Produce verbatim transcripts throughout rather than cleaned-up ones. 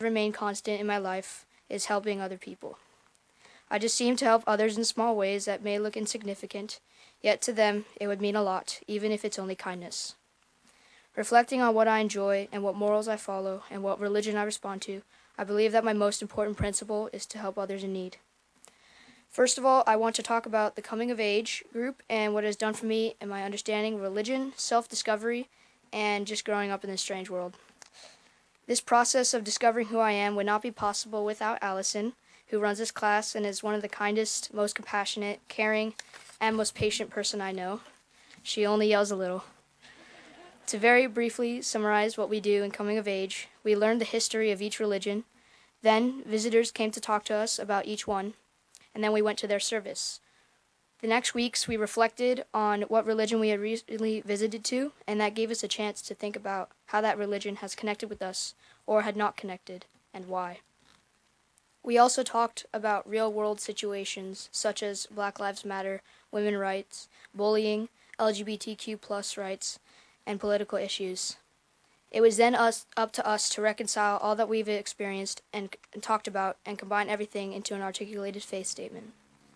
remain constant in my life is helping other people. I just seem to help others in small ways that may look insignificant, yet to them it would mean a lot, even if it's only kindness. Reflecting on what I enjoy and what morals I follow and what religion I respond to, I believe that my most important principle is to help others in need. First of all, I want to talk about the coming of age group and what it has done for me in my understanding of religion, self-discovery, and just growing up in this strange world. This process of discovering who I am would not be possible without Allison, who runs this class and is one of the kindest, most compassionate, caring, and most patient person I know. She only yells a little. To very briefly summarize what we do in Coming of Age, we learned the history of each religion. Then visitors came to talk to us about each one, and then we went to their service. The next weeks we reflected on what religion we had recently visited to, and that gave us a chance to think about how that religion has connected with us or had not connected, and why. We also talked about real-world situations such as Black Lives Matter, women's rights, bullying, L G B T Q plus rights, and political issues. It was then us, up to us to reconcile all that we've experienced and, and talked about and combine everything into an articulated faith statement.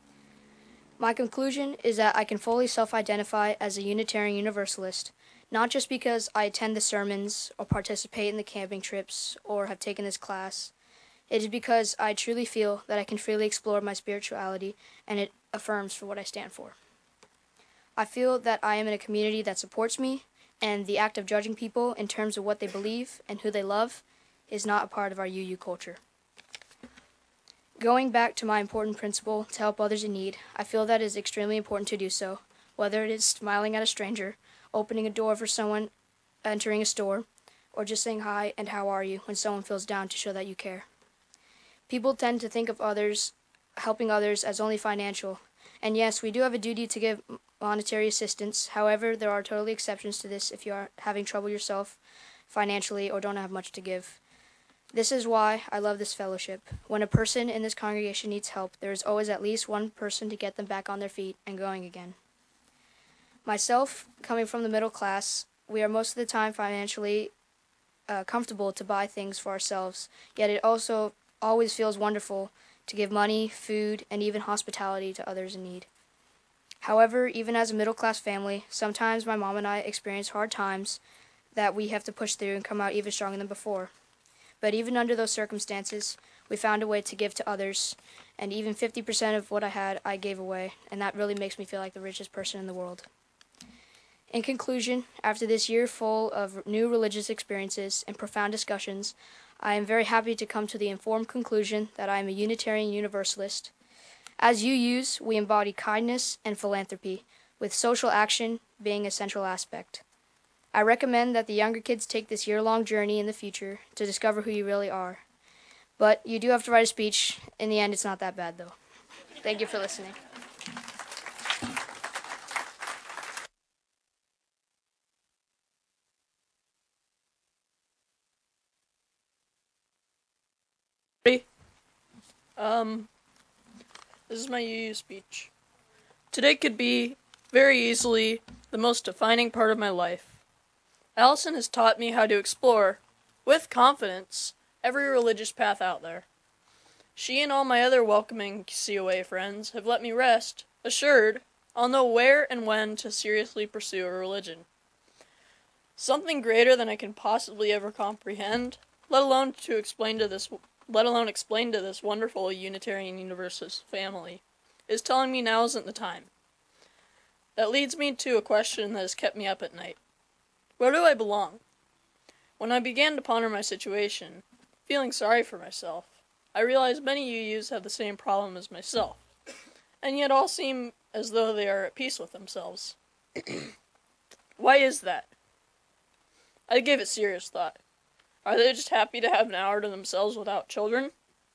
My conclusion is that I can fully self-identify as a Unitarian Universalist, not just because I attend the sermons or participate in the camping trips or have taken this class. It is because I truly feel that I can freely explore my spirituality and it affirms for what I stand for. I feel that I am in a community that supports me, and the act of judging people in terms of what they believe and who they love is not a part of our U U culture. Going back to my important principle to help others in need, I feel that it is extremely important to do so, whether it is smiling at a stranger, opening a door for someone entering a store, or just saying hi and how are you when someone feels down to show that you care. People tend to think of others, helping others as only financial, and yes, we do have a duty to give monetary assistance. However, there are totally exceptions to this if you are having trouble yourself financially or don't have much to give. This is why I love this fellowship. When a person in this congregation needs help, there is always at least one person to get them back on their feet and going again. Myself, coming from the middle class, we are most of the time financially uh, comfortable to buy things for ourselves, yet it also always feels wonderful to give money, food, and even hospitality to others in need. However, even as a middle-class family, sometimes my mom and I experience hard times that we have to push through and come out even stronger than before. But even under those circumstances, we found a way to give to others, and even fifty percent of what I had, I gave away, and that really makes me feel like the richest person in the world. In conclusion, after this year full of new religious experiences and profound discussions, I am very happy to come to the informed conclusion that I am a Unitarian Universalist. As U Us, we embody kindness and philanthropy, with social action being a central aspect. I recommend that the younger kids take this year-long journey in the future to discover who you really are. But you do have to write a speech. In the end, it's not that bad, though. Thank you for listening. Um, this is my U U speech. Today could be, very easily, the most defining part of my life. Allison has taught me how to explore, with confidence, every religious path out there. She and all my other welcoming C O A friends have let me rest, assured, I'll know where and when to seriously pursue a religion. Something greater than I can possibly ever comprehend, let alone to explain to this let alone explain to this wonderful Unitarian Universalist family, is telling me now isn't the time. That leads me to a question that has kept me up at night. Where do I belong? When I began to ponder my situation, feeling sorry for myself, I realized many U Us have the same problem as myself, and yet all seem as though they are at peace with themselves. Why is that? I gave it serious thought. Are they just happy to have an hour to themselves without children?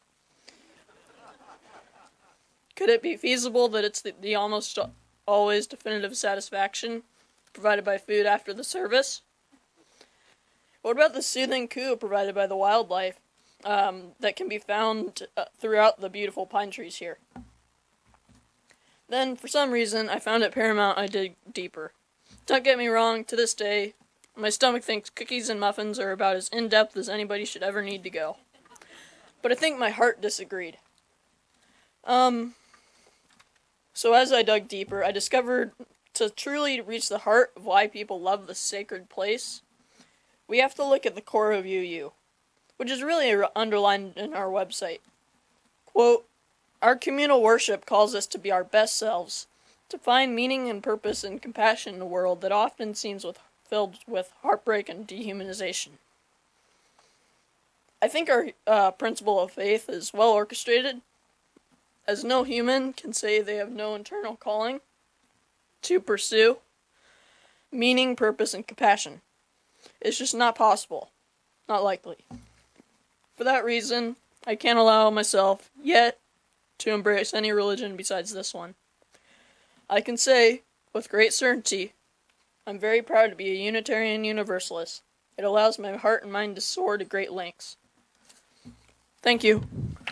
Could it be feasible that it's the, the almost always definitive satisfaction provided by food after the service? What about the soothing coo provided by the wildlife um, that can be found uh, throughout the beautiful pine trees here? Then, for some reason, I found it paramount I dig deeper. Don't get me wrong, to this day, my stomach thinks cookies and muffins are about as in-depth as anybody should ever need to go. but I think my heart disagreed. Um, so as I dug deeper, I discovered to truly reach the heart of why people love this sacred place, we have to look at the core of U U, which is really underlined in our website. Quote, "Our communal worship calls us to be our best selves, to find meaning and purpose and compassion in a world that often seems with, filled with heartbreak and dehumanization." I think our uh, principle of faith is well orchestrated, as no human can say they have no internal calling to pursue meaning, purpose, and compassion. It's just not possible, not likely. For that reason, I can't allow myself yet to embrace any religion besides this one. I can say, with great certainty, I'm very proud to be a Unitarian Universalist. It allows my heart and mind to soar to great lengths. Thank you.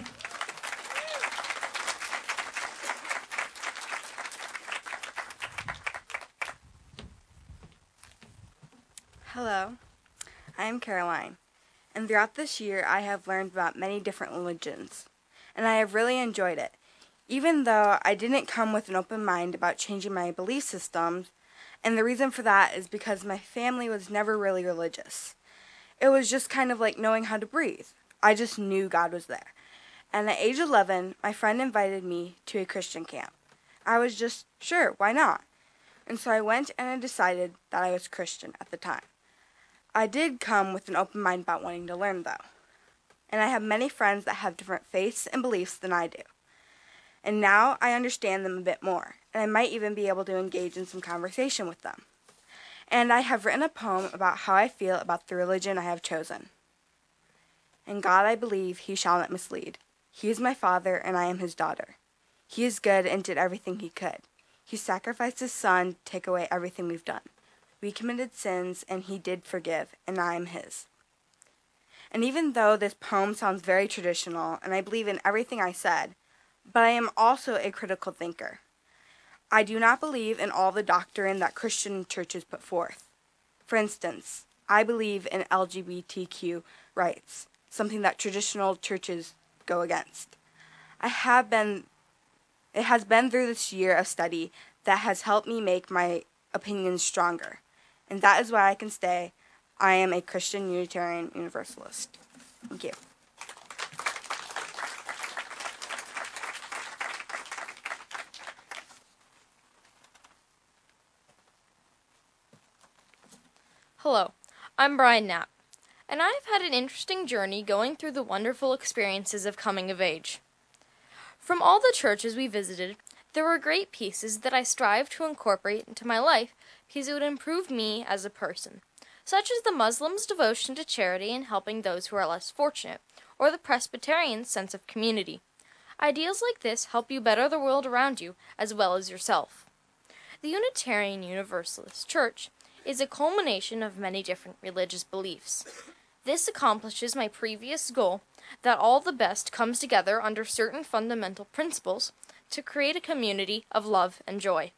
Hello, I am Caroline, and throughout this year I have learned about many different religions, and I have really enjoyed it. Even though I didn't come with an open mind about changing my belief systems, and the reason for that is because my family was never really religious. It was just kind of like knowing how to breathe. I just knew God was there. And at age eleven, my friend invited me to a Christian camp. I was just, sure, why not? And so I went and I decided that I was Christian at the time. I did come with an open mind about wanting to learn, though. And I have many friends that have different faiths and beliefs than I do. And now I understand them a bit more, and I might even be able to engage in some conversation with them. And I have written a poem about how I feel about the religion I have chosen. In God I believe, he shall not mislead. He is my father, and I am his daughter. He is good and did everything he could. He sacrificed his son to take away everything we've done. We committed sins, and he did forgive, and I am his. And even though this poem sounds very traditional, and I believe in everything I said, but I am also a critical thinker. I do not believe in all the doctrine that Christian churches put forth. For instance, I believe in L G B T Q rights, something that traditional churches go against. I have been, it has been through this year of study that has helped me make my opinions stronger. And that is why I can say I am a Christian Unitarian Universalist. Thank you. Hello, I'm Brian Knapp, and I've had an interesting journey going through the wonderful experiences of coming of age. From all the churches we visited, there were great pieces that I strived to incorporate into my life because it would improve me as a person, such as the Muslims' devotion to charity and helping those who are less fortunate, or the Presbyterians' sense of community. Ideals like this help you better the world around you as well as yourself. The Unitarian Universalist Church is a culmination of many different religious beliefs. This accomplishes my previous goal that all the best comes together under certain fundamental principles to create a community of love and joy.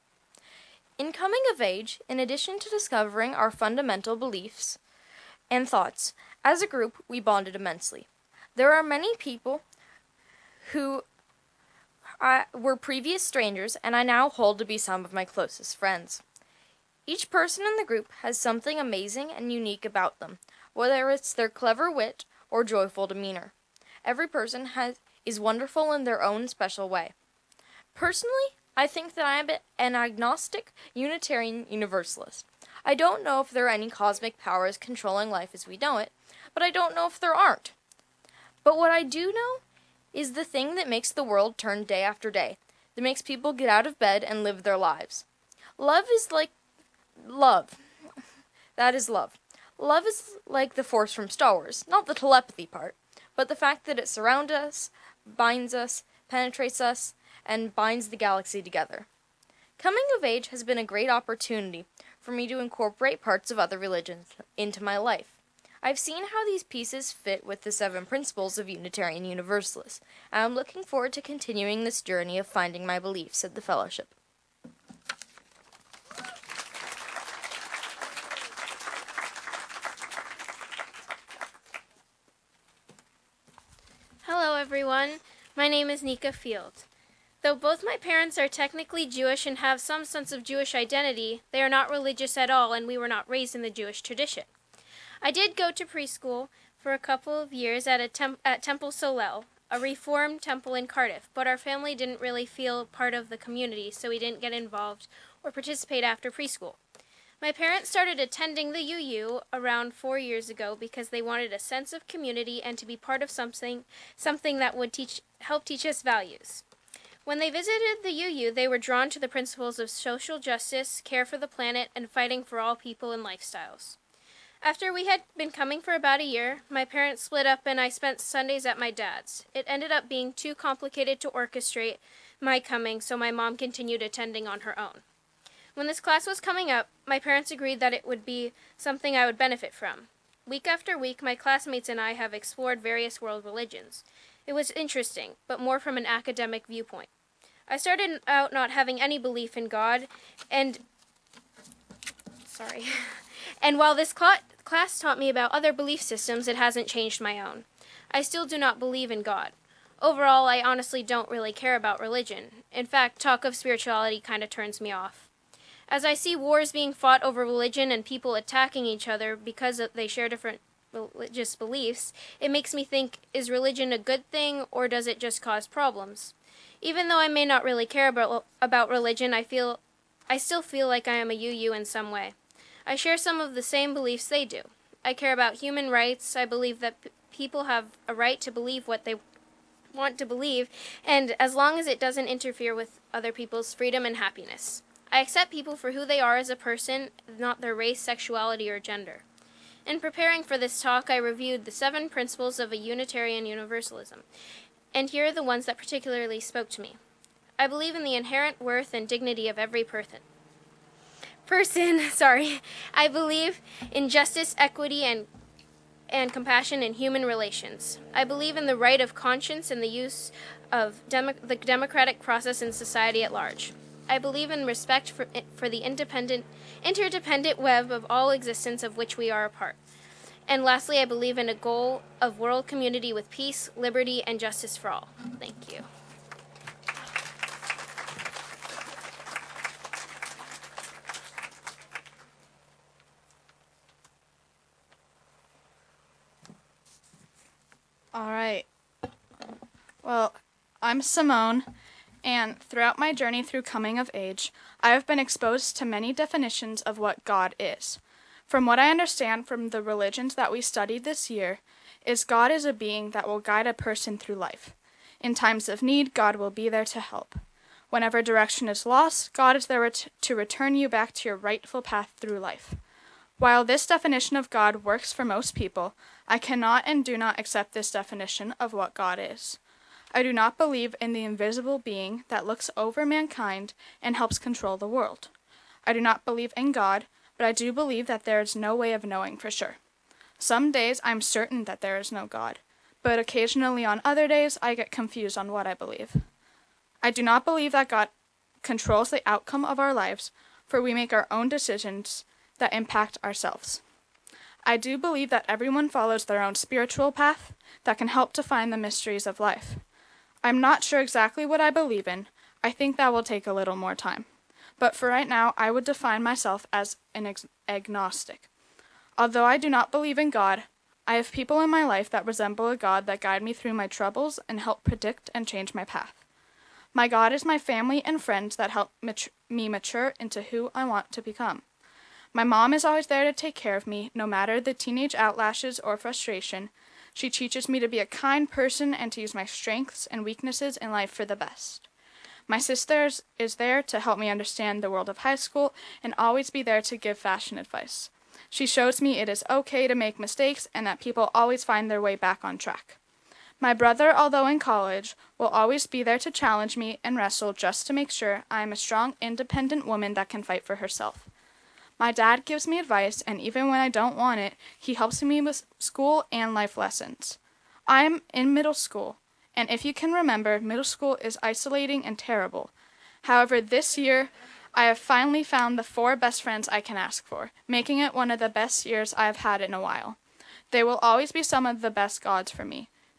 In coming of age, in addition to discovering our fundamental beliefs and thoughts, as a group we bonded immensely. There are many people who I, were previous strangers and I now hold to be some of my closest friends. Each person in the group has something amazing and unique about them, whether it's their clever wit or joyful demeanor. Every person has is wonderful in their own special way. Personally, I think that I am an agnostic Unitarian Universalist. I don't know if there are any cosmic powers controlling life as we know it, but I don't know if there aren't. But what I do know is the thing that makes the world turn day after day, that makes people get out of bed and live their lives. Love is like Love. That is love. Love is like the Force from Star Wars, not the telepathy part, but the fact that it surrounds us, binds us, penetrates us, and binds the galaxy together. Coming of age has been a great opportunity for me to incorporate parts of other religions into my life. I've seen how these pieces fit with the seven principles of Unitarian Universalists, and I'm looking forward to continuing this journey of finding my beliefs at the Fellowship. Hello, everyone. My name is Nika Field. Though both my parents are technically Jewish and have some sense of Jewish identity, they are not religious at all, and we were not raised in the Jewish tradition. I did go to preschool for a couple of years at, a tem- at Temple Solel, a reformed temple in Cardiff, but our family didn't really feel part of the community, so we didn't get involved or participate after preschool. My parents started attending the U U around four years ago because they wanted a sense of community and to be part of something something that would teach help teach us values. When they visited the U U, they were drawn to the principles of social justice, care for the planet, and fighting for all people and lifestyles. After we had been coming for about a year, my parents split up and I spent Sundays at my dad's. It ended up being too complicated to orchestrate my coming, so my mom continued attending on her own. When this class was coming up, my parents agreed that it would be something I would benefit from. Week after week, my classmates and I have explored various world religions. It was interesting, but more from an academic viewpoint. I started out not having any belief in God, and sorry, and while this cl- class taught me about other belief systems, it hasn't changed my own. I still do not believe in God. Overall, I honestly don't really care about religion. In fact, talk of spirituality kind of turns me off. As I see wars being fought over religion and people attacking each other because they share different religious beliefs, it makes me think, is religion a good thing or does it just cause problems? Even though I may not really care about, about religion, I feel I still feel like I am a U U in some way. I share some of the same beliefs they do. I care about human rights. I believe that p- people have a right to believe what they want to believe, and as long as it doesn't interfere with other people's freedom and happiness. I accept people for who they are as a person, not their race, sexuality, or gender. In preparing for this talk, I reviewed the seven principles of a Unitarian Universalism, and here are the ones that particularly spoke to me. I believe in the inherent worth and dignity of every person. Person, sorry. I believe in justice, equity, and and compassion in human relations. I believe in the right of conscience and the use of demo- the democratic process in society at large. I believe in respect for, for the independent, interdependent web of all existence of which we are a part. And lastly, I believe in a goal of world community with peace, liberty, and justice for all. Thank you. All right. Well, I'm Simone, and throughout my journey through coming of age, I have been exposed to many definitions of what God is. From what I understand from the religions that we studied this year, is God is a being that will guide a person through life. In times of need, God will be there to help. Whenever direction is lost, God is there to return you back to your rightful path through life. While this definition of God works for most people, I cannot and do not accept this definition of what God is. I do not believe in the invisible being that looks over mankind and helps control the world. I do not believe in God, but I do believe that there is no way of knowing for sure. Some days I'm certain that there is no God, but occasionally on other days I get confused on what I believe. I do not believe that God controls the outcome of our lives, for we make our own decisions that impact ourselves. I do believe that everyone follows their own spiritual path that can help to find the mysteries of life. I'm not sure exactly what I believe in. I think that will take a little more time. But for right now, I would define myself as an ag- agnostic. Although I do not believe in God, I have people in my life that resemble a God that guide me through my troubles and help predict and change my path. My God is my family and friends that help mat- me mature into who I want to become. My mom is always there to take care of me, no matter the teenage outlashes or frustration. She teaches me to be a kind person and to use my strengths and weaknesses in life for the best. My sister is there to help me understand the world of high school and always be there to give fashion advice. She shows me it is okay to make mistakes and that people always find their way back on track. My brother, although in college, will always be there to challenge me and wrestle just to make sure I am a strong, independent woman that can fight for herself. My dad gives me advice, and even when I don't want it, he helps me with school and life lessons. I am in middle school, and if you can remember, middle school is isolating and terrible. However, this year, I have finally found the four best friends I can ask for, making it one of the best years I have had in a while. They will always be some of the best gods for me.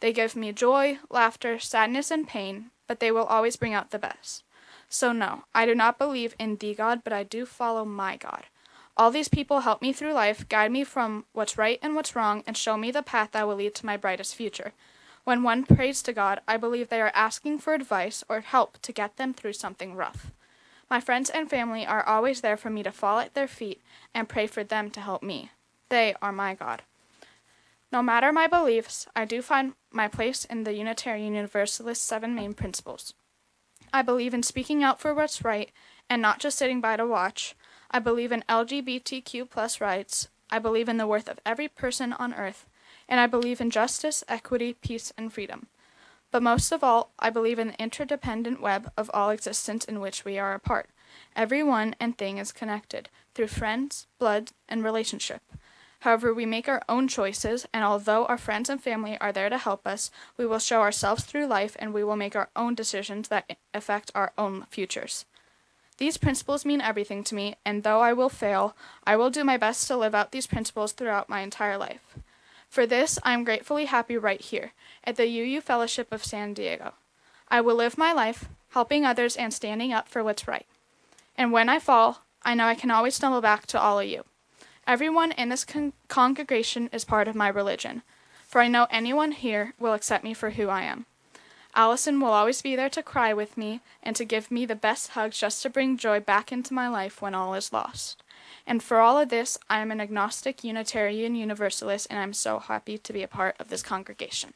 They give me joy, laughter, sadness, and pain, but they will always bring out the best. So no, I do not believe in the God, but I do follow my God. All these people help me through life, guide me from what's right and what's wrong, and show me the path that will lead to my brightest future. When one prays to God, I believe they are asking for advice or help to get them through something rough. My friends and family are always there for me to fall at their feet and pray for them to help me. They are my God. No matter my beliefs, I do find my place in the Unitarian Universalist seven main principles. I believe in speaking out for what's right and not just sitting by to watch. I believe in L G B T Q plus rights. I believe in the worth of every person on earth. And I believe in justice, equity, peace, and freedom. But most of all, I believe in the interdependent web of all existence in which we are a part. Every one and thing is connected through friends, blood, and relationship. However, we make our own choices, and although our friends and family are there to help us, we will show ourselves through life and we will make our own decisions that affect our own futures. These principles mean everything to me, and though I will fail, I will do my best to live out these principles throughout my entire life. For this, I am gratefully happy right here, at the U U Fellowship of San Diego. I will live my life, helping others and standing up for what's right. And when I fall, I know I can always stumble back to all of you. Everyone in this con- congregation is part of my religion, for I know anyone here will accept me for who I am. Allison will always be there to cry with me and to give me the best hugs just to bring joy back into my life when all is lost. And for all of this, I am an agnostic Unitarian Universalist, and I'm so happy to be a part of this congregation.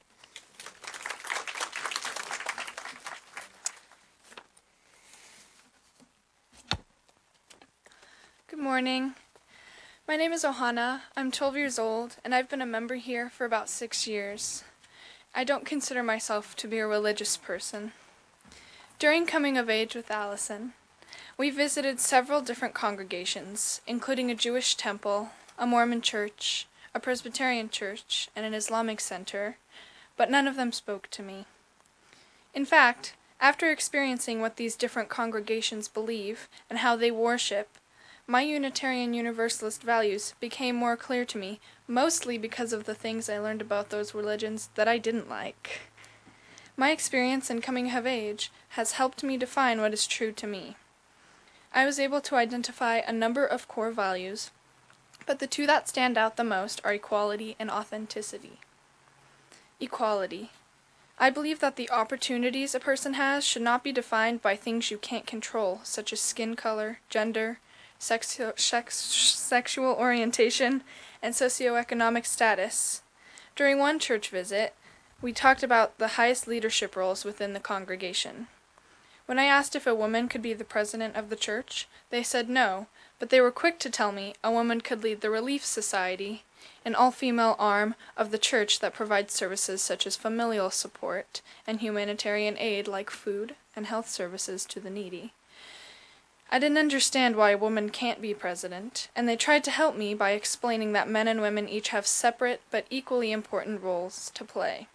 Good morning. My name is Ohana. I'm twelve years old, and I've been a member here for about six years. I don't consider myself to be a religious person. During coming of age with Allison, we visited several different congregations, including a Jewish temple, a Mormon church, a Presbyterian church, and an Islamic center, but none of them spoke to me. In fact, after experiencing what these different congregations believe and how they worship, my Unitarian Universalist values became more clear to me, mostly because of the things I learned about those religions that I didn't like. My experience in coming of age has helped me define what is true to me. I was able to identify a number of core values, but the two that stand out the most are equality and authenticity. Equality. I believe that the opportunities a person has should not be defined by things you can't control, such as skin color, gender, Sexu- sex- sexual orientation, and socioeconomic status. During one church visit, we talked about the highest leadership roles within the congregation. When I asked if a woman could be the president of the church, they said no, but they were quick to tell me a woman could lead the Relief Society, an all-female arm of the church that provides services such as familial support and humanitarian aid like food and health services to the needy. I didn't understand why a woman can't be president, and they tried to help me by explaining that men and women each have separate but equally important roles to play.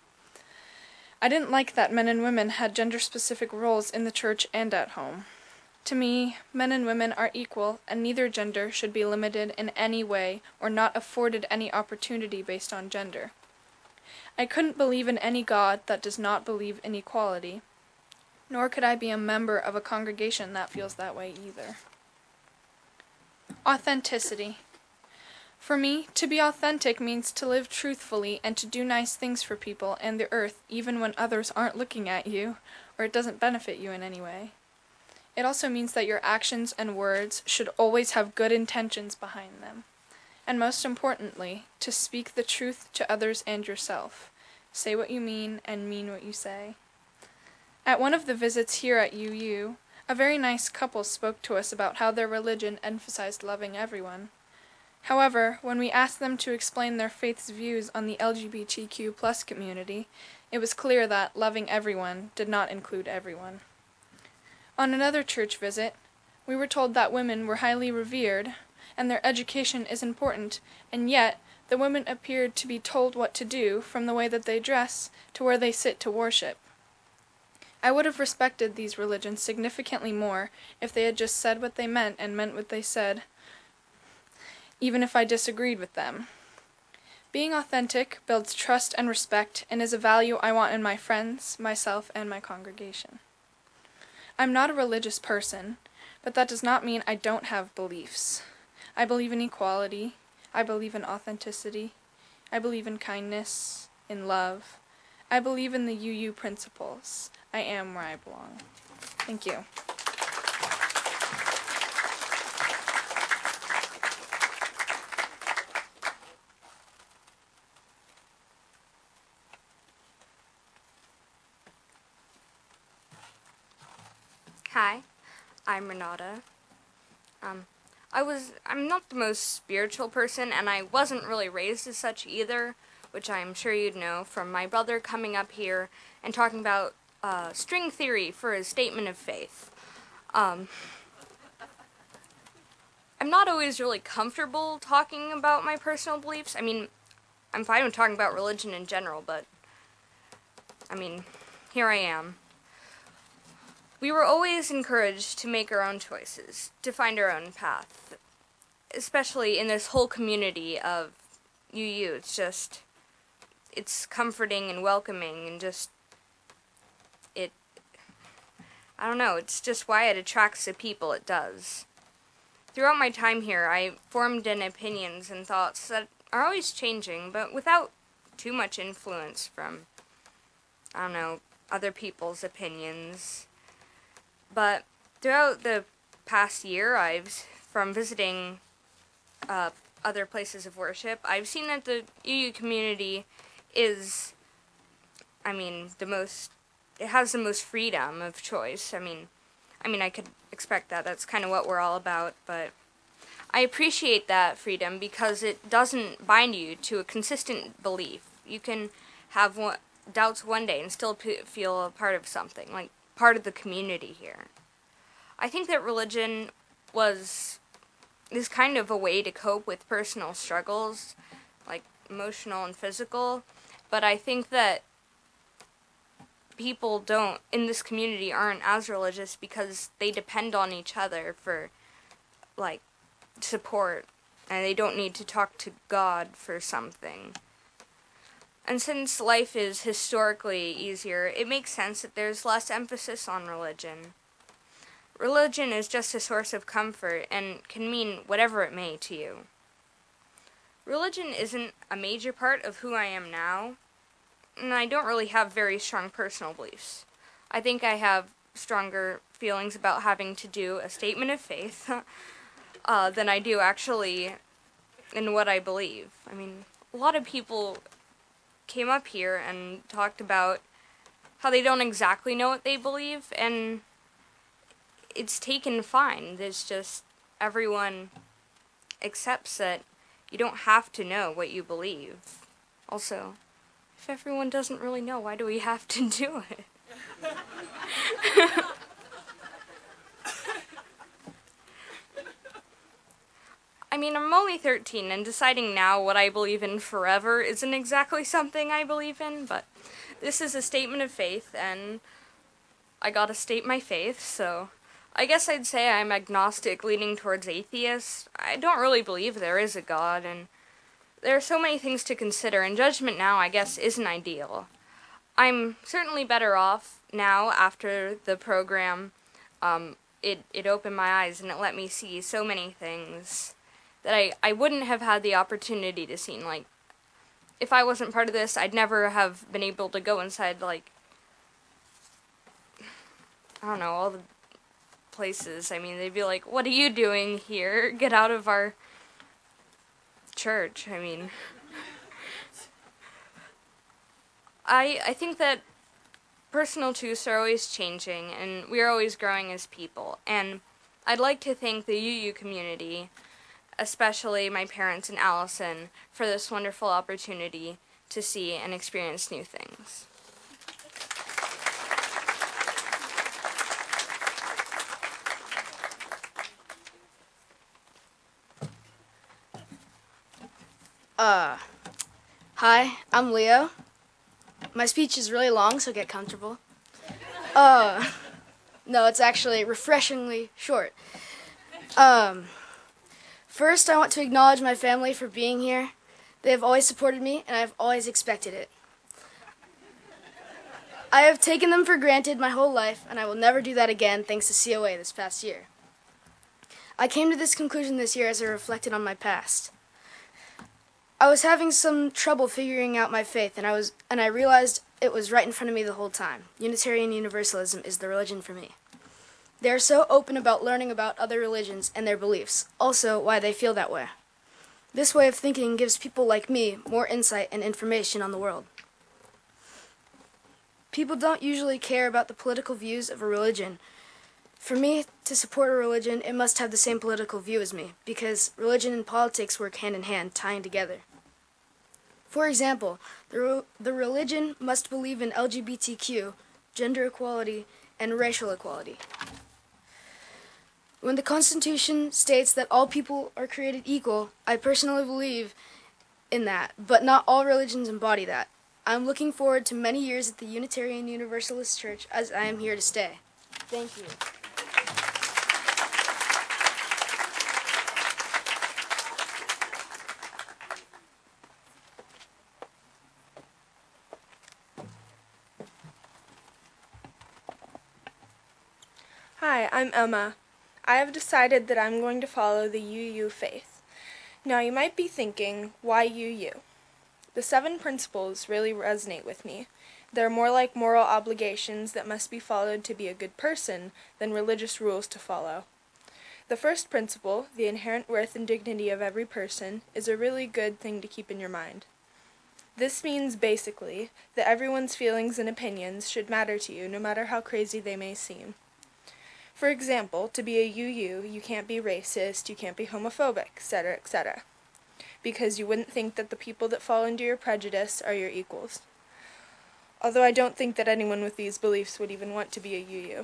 I didn't like that men and women had gender-specific roles in the church and at home. To me, men and women are equal, and neither gender should be limited in any way or not afforded any opportunity based on gender. I couldn't believe in any God that does not believe in equality. Nor could I be a member of a congregation that feels that way either. Authenticity. For me, to be authentic means to live truthfully and to do nice things for people and the earth even when others aren't looking at you or it doesn't benefit you in any way. It also means that your actions and words should always have good intentions behind them. And most importantly, to speak the truth to others and yourself. Say what you mean and mean what you say. At one of the visits here at U U, a very nice couple spoke to us about how their religion emphasized loving everyone. However, when we asked them to explain their faith's views on the L G B T Q plus community, it was clear that loving everyone did not include everyone. On another church visit, we were told that women were highly revered and their education is important, and yet the women appeared to be told what to do from the way that they dress to where they sit to worship. I would have respected these religions significantly more if they had just said what they meant and meant what they said, even if I disagreed with them. Being authentic builds trust and respect and is a value I want in my friends, myself, and my congregation. I'm not a religious person, but that does not mean I don't have beliefs. I believe in equality. I believe in authenticity. I believe in kindness, in love. I believe in the U U principles. I am where I belong. Thank you. Hi, I'm Renata. Um, I was, I'm not the most spiritual person, and I wasn't really raised as such either, which I'm sure you'd know from my brother coming up here and talking about uh, string theory for his statement of faith. Um, I'm not always really comfortable talking about my personal beliefs. I mean, I'm fine with talking about religion in general, but, I mean, here I am. We were always encouraged to make our own choices, to find our own path, especially in this whole community of U U. It's just, it's comforting and welcoming and just, it, I don't know, it's just why it attracts the people it does. Throughout my time here, I formed in opinions and thoughts that are always changing, but without too much influence from, I don't know, other people's opinions. But throughout the past year, I've, from visiting uh, other places of worship, I've seen that the U U community is, I mean, the most, it has the most freedom of choice. I mean, I mean, I could expect that. That's kind of what we're all about, but I appreciate that freedom because it doesn't bind you to a consistent belief. You can have one, doubts one day and still p- feel a part of something, like part of the community here. I think that religion was is kind of a way to cope with personal struggles, like emotional and physical, but I think that people don't, in this community, aren't as religious because they depend on each other for, like, support, and they don't need to talk to God for something. And since life is historically easier, it makes sense that there's less emphasis on religion. Religion is just a source of comfort and can mean whatever it may to you. Religion isn't a major part of who I am now, and I don't really have very strong personal beliefs. I think I have stronger feelings about having to do a statement of faith uh, than I do actually in what I believe. I mean, a lot of people came up here and talked about how they don't exactly know what they believe, and it's taken fine. It's just everyone accepts that you don't have to know what you believe. Also, if everyone doesn't really know, why do we have to do it? I mean, I'm only thirteen, and deciding now what I believe in forever isn't exactly something I believe in, but this is a statement of faith, and I gotta state my faith, so I guess I'd say I'm agnostic, leaning towards atheist. I don't really believe there is a God, and there are so many things to consider, and judgment now, I guess, isn't ideal. I'm certainly better off now after the program. Um, it, it opened my eyes, and it let me see so many things that I, I wouldn't have had the opportunity to see. Like, if I wasn't part of this, I'd never have been able to go inside, like, I don't know, all the places. I mean, they'd be like, what are you doing here? Get out of our church. I mean, I I think that personal truths are always changing, and we're always growing as people. And I'd like to thank the U U community, especially my parents and Allison, for this wonderful opportunity to see and experience new things. Uh, hi, I'm Leo. My speech is really long, so get comfortable. Uh, no, it's actually refreshingly short. Um, first, I want to acknowledge my family for being here. They have always supported me, and I have always expected it. I have taken them for granted my whole life, and I will never do that again thanks to C O A this past year. I came to this conclusion this year as I reflected on my past. I was having some trouble figuring out my faith, and I was and I realized it was right in front of me the whole time. Unitarian Universalism is the religion for me. They are so open about learning about other religions and their beliefs, also why they feel that way. This way of thinking gives people like me more insight and information on the world. People don't usually care about the political views of a religion. For me to support a religion, it must have the same political view as me, because religion and politics work hand in hand, tying together. For example, the, re- the religion must believe in L G B T Q, gender equality, and racial equality. When the Constitution states that all people are created equal, I personally believe in that, but not all religions embody that. I'm looking forward to many years at the Unitarian Universalist Church, as I am here to stay. Thank you. Hi, I'm Emma. I have decided that I'm going to follow the U U faith. Now you might be thinking, why U U? The seven principles really resonate with me. They're more like moral obligations that must be followed to be a good person than religious rules to follow. The first principle, the inherent worth and dignity of every person, is a really good thing to keep in your mind. This means, basically, that everyone's feelings and opinions should matter to you, no matter how crazy they may seem. For example, to be a U U, you can't be racist, you can't be homophobic, et cetera, et cetera, because you wouldn't think that the people that fall into your prejudice are your equals. Although I don't think that anyone with these beliefs would even want to be a U U.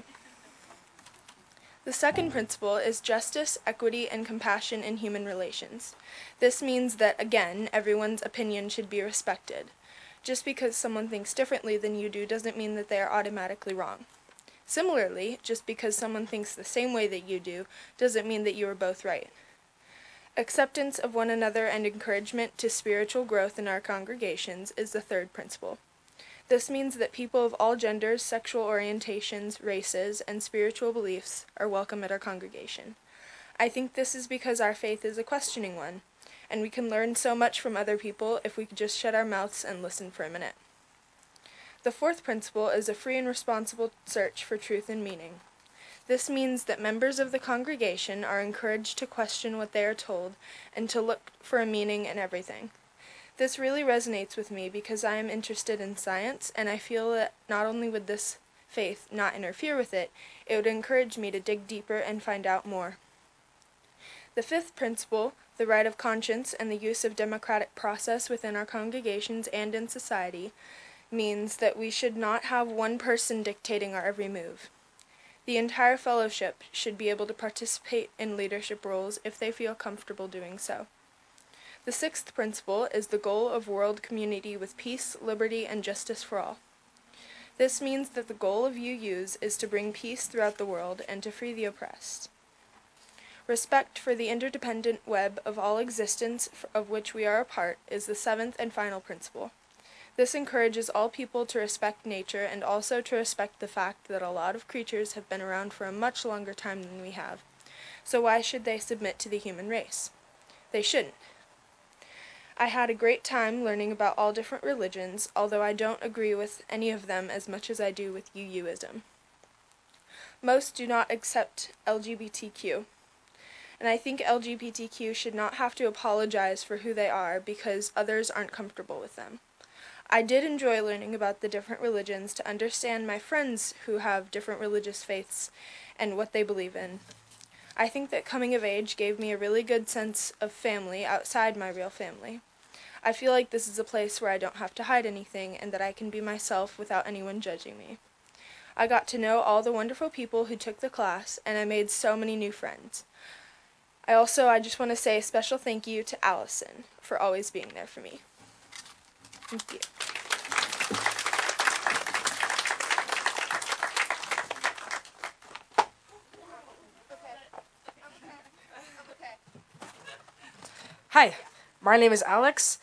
The second principle is justice, equity, and compassion in human relations. This means that, again, everyone's opinion should be respected. Just because someone thinks differently than you do doesn't mean that they are automatically wrong. Similarly, just because someone thinks the same way that you do doesn't mean that you are both right. Acceptance of one another and encouragement to spiritual growth in our congregations is the third principle. This means that people of all genders, sexual orientations, races, and spiritual beliefs are welcome at our congregation. I think this is because our faith is a questioning one, and we can learn so much from other people if we could just shut our mouths and listen for a minute. The fourth principle is a free and responsible search for truth and meaning. This means that members of the congregation are encouraged to question what they are told and to look for a meaning in everything. This really resonates with me because I am interested in science, and I feel that not only would this faith not interfere with it, it would encourage me to dig deeper and find out more. The fifth principle, the right of conscience and the use of democratic process within our congregations and in society, means that we should not have one person dictating our every move. The entire fellowship should be able to participate in leadership roles if they feel comfortable doing so. The sixth principle is the goal of world community with peace, liberty, and justice for all. This means that the goal of U Us is to bring peace throughout the world and to free the oppressed. Respect for the interdependent web of all existence of which we are a part is the seventh and final principle. This encourages all people to respect nature and also to respect the fact that a lot of creatures have been around for a much longer time than we have. So why should they submit to the human race? They shouldn't. I had a great time learning about all different religions, although I don't agree with any of them as much as I do with U Uism. Most do not accept L G B T Q, and I think L G B T Q should not have to apologize for who they are because others aren't comfortable with them. I did enjoy learning about the different religions to understand my friends who have different religious faiths and what they believe in. I think that coming of age gave me a really good sense of family outside my real family. I feel like this is a place where I don't have to hide anything and that I can be myself without anyone judging me. I got to know all the wonderful people who took the class, and I made so many new friends. I also, I just want to say a special thank you to Allison for always being there for me. Thank you. Hi, my name is Alex,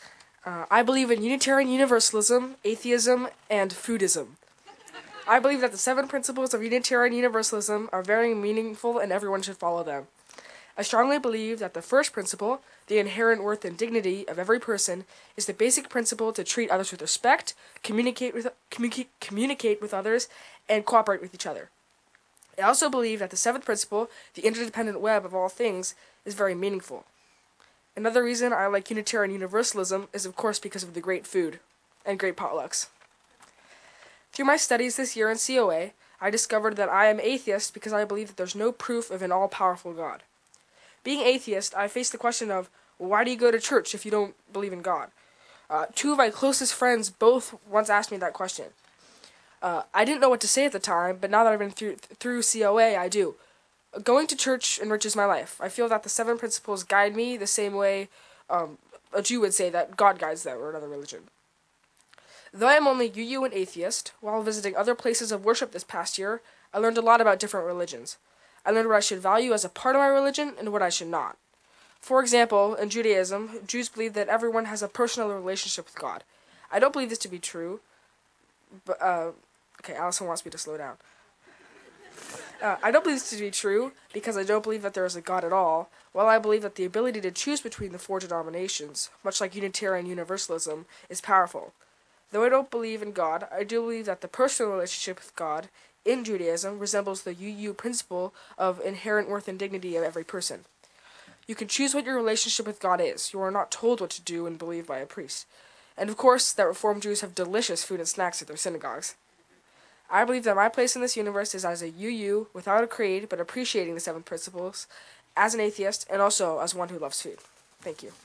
Uh, I believe in Unitarian Universalism, atheism, and foodism. I believe that the seven principles of Unitarian Universalism are very meaningful and everyone should follow them. I strongly believe that the first principle, the inherent worth and dignity of every person, is the basic principle to treat others with respect, communicate with communicate, communicate with others, and cooperate with each other. I also believe that the seventh principle, the interdependent web of all things, is very meaningful. Another reason I like Unitarian Universalism is of course because of the great food and great potlucks. Through my studies this year in C O A, I discovered that I am atheist because I believe that there's no proof of an all-powerful God. Being atheist, I face the question of, why do you go to church if you don't believe in God? Uh, two of my closest friends both once asked me that question. Uh, I didn't know what to say at the time, but now that I've been through, through C O A, I do. Going to church enriches my life. I feel that the seven principles guide me the same way um, a Jew would say that God guides them, or another religion. Though I am only U U and atheist, while visiting other places of worship this past year, I learned a lot about different religions. I learned what I should value as a part of my religion and what I should not. For example, in Judaism, Jews believe that everyone has a personal relationship with God. I don't believe this to be true, but, uh, okay, Allison wants me to slow down. Uh, I don't believe this to be true because I don't believe that there is a God at all, while I believe that the ability to choose between the four denominations, much like Unitarian Universalism, is powerful. Though I don't believe in God, I do believe that the personal relationship with God in Judaism resembles the U U principle of inherent worth and dignity of every person. You can choose what your relationship with God is. You are not told what to do and believe by a priest. And of course, that Reformed Jews have delicious food and snacks at their synagogues. I believe that my place in this universe is as a U U, without a creed, but appreciating the seven principles, as an atheist, and also as one who loves food. Thank you.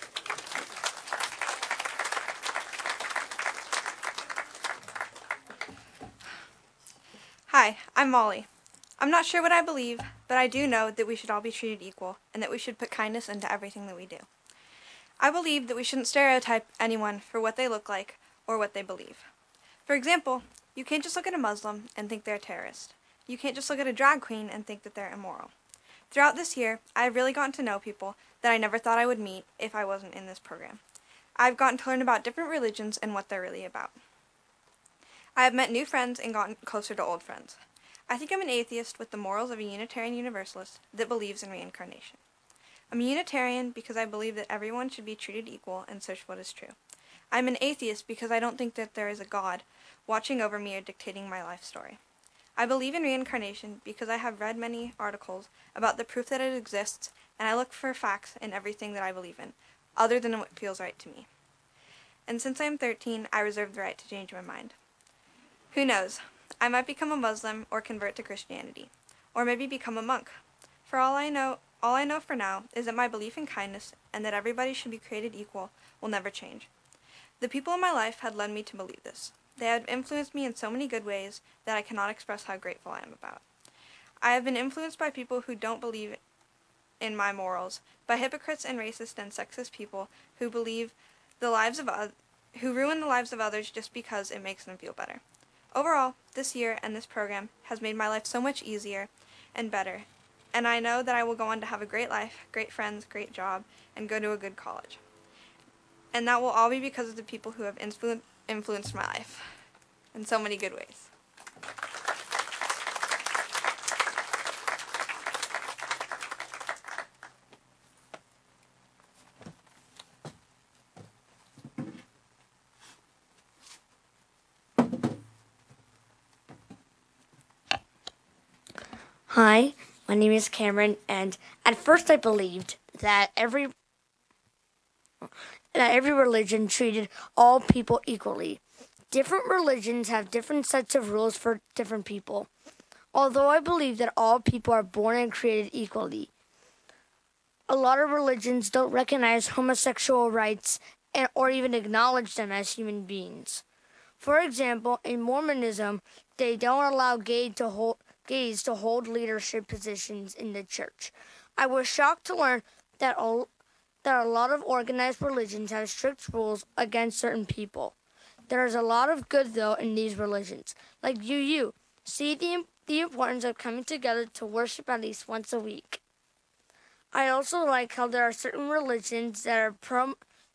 Hi, I'm Molly. I'm not sure what I believe, but I do know that we should all be treated equal, and that we should put kindness into everything that we do. I believe that we shouldn't stereotype anyone for what they look like or what they believe. For example, you can't just look at a Muslim and think they're a terrorist. You can't just look at a drag queen and think that they're immoral. Throughout this year, I have really gotten to know people that I never thought I would meet if I wasn't in this program. I've gotten to learn about different religions and what they're really about. I have met new friends and gotten closer to old friends. I think I'm an atheist with the morals of a Unitarian Universalist that believes in reincarnation. I'm a Unitarian because I believe that everyone should be treated equal and search what is true. I'm an atheist because I don't think that there is a God watching over me or dictating my life story. I believe in reincarnation because I have read many articles about the proof that it exists, and I look for facts in everything that I believe in, other than what feels right to me. And since I am thirteen, I reserve the right to change my mind. Who knows? I might become a Muslim or convert to Christianity, or maybe become a monk. For all I know, all I know for now is that my belief in kindness and that everybody should be created equal will never change. The people in my life had led me to believe this. They have influenced me in so many good ways that I cannot express how grateful I am about. I have been influenced by people who don't believe in my morals, by hypocrites and racist and sexist people who believe the lives of oth- who ruin the lives of others just because it makes them feel better. Overall, this year and this program has made my life so much easier and better, and I know that I will go on to have a great life, great friends, great job, and go to a good college. And that will all be because of the people who have influ- influenced my life in so many good ways. Hi, my name is Cameron, and at first I believed that every that every religion treated all people equally. Different religions have different sets of rules for different people. Although I believe that all people are born and created equally, a lot of religions don't recognize homosexual rights and, or even acknowledge them as human beings. For example, in Mormonism, they don't allow gay to hold gays to hold leadership positions in the church. I was shocked to learn that a, that a lot of organized religions have strict rules against certain people. There is a lot of good, though, in these religions, like U U. See the, the importance of coming together to worship at least once a week. I also like how there are certain religions that are prom-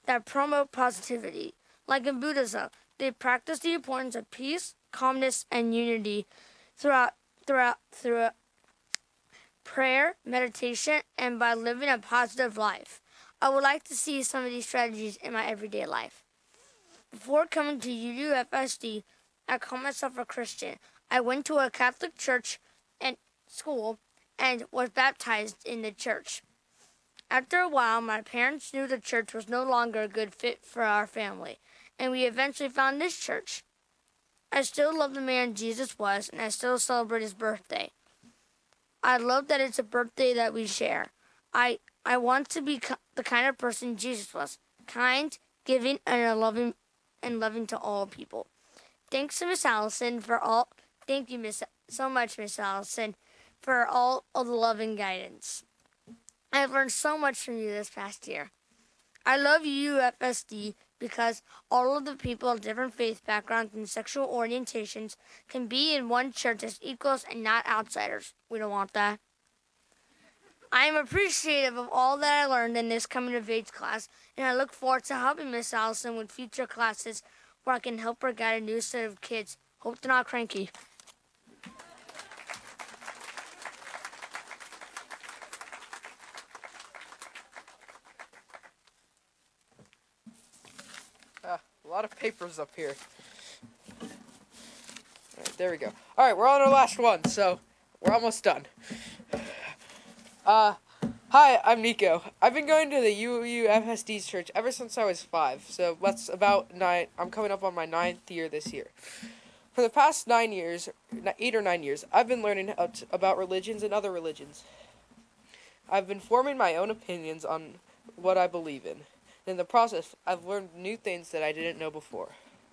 that promote positivity. Like in Buddhism, they practice the importance of peace, calmness, and unity throughout throughout throughout prayer, meditation, and by living a positive life. I would like to see some of these strategies in my everyday life. Before coming to U U F S D, I called myself a Christian. I went to a Catholic church and school and was baptized in the church. After a while, my parents knew the church was no longer a good fit for our family, and we eventually found this church. I still love the man Jesus was, and I still celebrate his birthday. I love that it's a birthday that we share. I I want to be the kind of person Jesus was, kind, giving, and a loving and loving to all people. Thanks to Miss Allison for all. Thank you, Miss, so much, Miss Allison, for all of the love and guidance. I've learned so much from you this past year. I love U U F S D because all of the people of different faith backgrounds and sexual orientations can be in one church as equals and not outsiders. We don't want that. I am appreciative of all that I learned in this coming of age class, and I look forward to helping Miss Allison with future classes where I can help her guide a new set of kids. Hope they're not cranky. Uh, a lot of papers up here. All right, there we go. All right, we're on our last one, so we're almost done. Uh, hi, I'm Nico. I've been going to the U U F S D's church ever since I was five, so that's about nine. I'm coming up on my ninth year this year. For the past nine years, eight or nine years, I've been learning about religions and other religions. I've been forming my own opinions on what I believe in. In the process, I've learned new things that I didn't know before.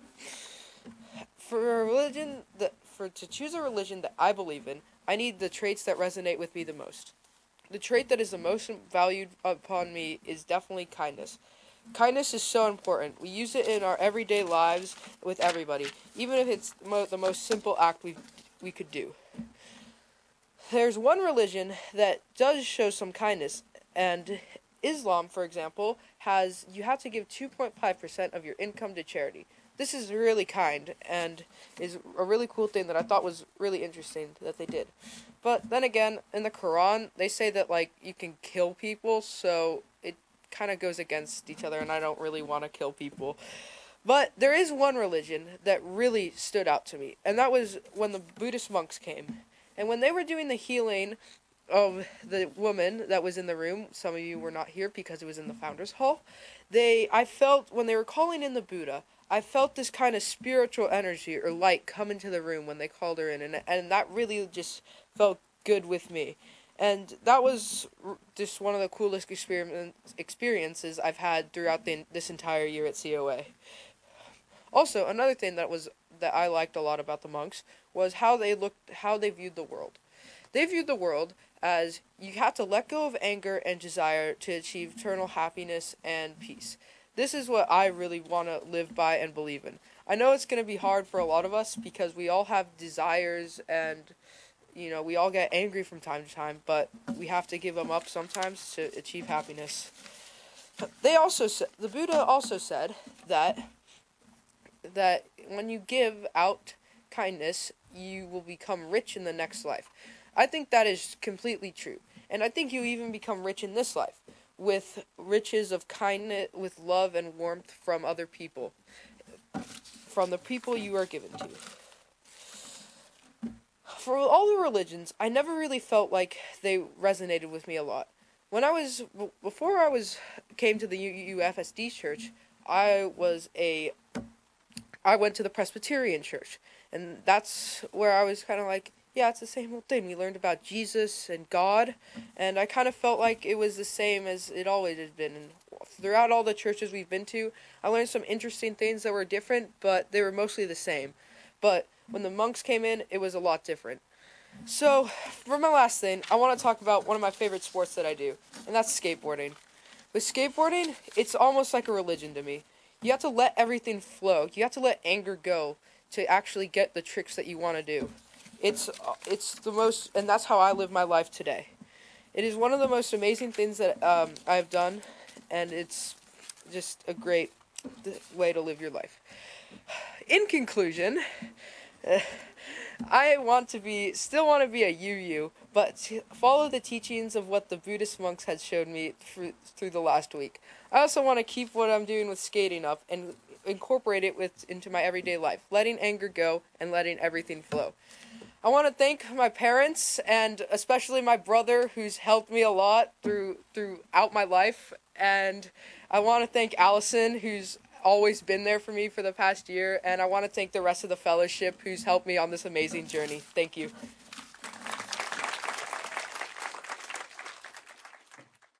For a religion that, for to choose a religion that I believe in, I need the traits that resonate with me the most. The trait that is the most valued upon me is definitely kindness. Kindness is so important. We use it in our everyday lives with everybody, even if it's the, mo- the most simple act we we could do. There's one religion that does show some kindness, and Islam, for example, has you have to give two point five percent of your income to charity. This is really kind and is a really cool thing that I thought was really interesting that they did. But then again, in the Quran, they say that, like, you can kill people, so it kind of goes against each other, and I don't really want to kill people. But there is one religion that really stood out to me, and that was when the Buddhist monks came. And when they were doing the healing of the woman that was in the room, some of you were not here because it was in the Founders Hall, they, I felt, when they were calling in the Buddha, I felt this kind of spiritual energy or light come into the room when they called her in, and and that really just felt good with me. And that was just one of the coolest experiment, experiences I've had throughout the, this entire year at C O A. Also, another thing that was that I liked a lot about the monks was how they looked, how they viewed the world. They viewed the world as you have to let go of anger and desire to achieve eternal happiness and peace. This is what I really want to live by and believe in. I know it's going to be hard for a lot of us because we all have desires and, you know, we all get angry from time to time, but we have to give them up sometimes to achieve happiness. They also said, the Buddha also said that that when you give out kindness, you will become rich in the next life. I think that is completely true. And I think you even become rich in this life with riches of kindness, with love and warmth from other people, from the people you are given to. For all the religions, I never really felt like they resonated with me a lot. When I was, before I was, came to the U U F S D church, I was a, I went to the Presbyterian church, and that's where I was kind of like, yeah, it's the same old thing. We learned about Jesus and God, and I kind of felt like it was the same as it always has been. And throughout all the churches we've been to, I learned some interesting things that were different, but they were mostly the same. But when the monks came in, it was a lot different. So, for my last thing, I want to talk about one of my favorite sports that I do, and that's skateboarding. With skateboarding, it's almost like a religion to me. You have to let everything flow. You have to let anger go to actually get the tricks that you want to do. It's it's the most, and that's how I live my life today. It is one of the most amazing things that um, I've done, and it's just a great way to live your life. In conclusion, uh, I want to be, still want to be a Yu Yu, but to follow the teachings of what the Buddhist monks had showed me through, through the last week. I also want to keep what I'm doing with skating up and incorporate it with into my everyday life, letting anger go and letting everything flow. I want to thank my parents and especially my brother who's helped me a lot through throughout my life, and I want to thank Allison who's always been there for me for the past year, and I want to thank the rest of the fellowship who's helped me on this amazing journey. Thank you.